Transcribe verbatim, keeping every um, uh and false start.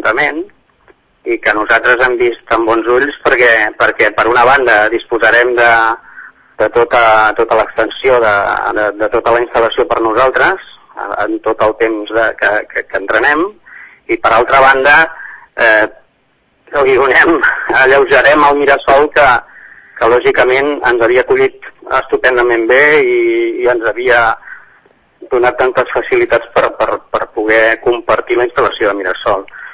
l'Ajuntament i que nosaltres hem vist amb bons ulls perquè, perquè per una banda disposarem de, de tota, tota l'extensió de, de, de tota la instal·lació per nosaltres en tot el temps de, que, que, que entrenem i per altra banda eh, li donem, alleujarem el Mirasol que, que lògicament ens havia acollit estupendament bé i, i ens havia donat tantes facilitats per, per, per poder compartir la instal·lació de Mirasol.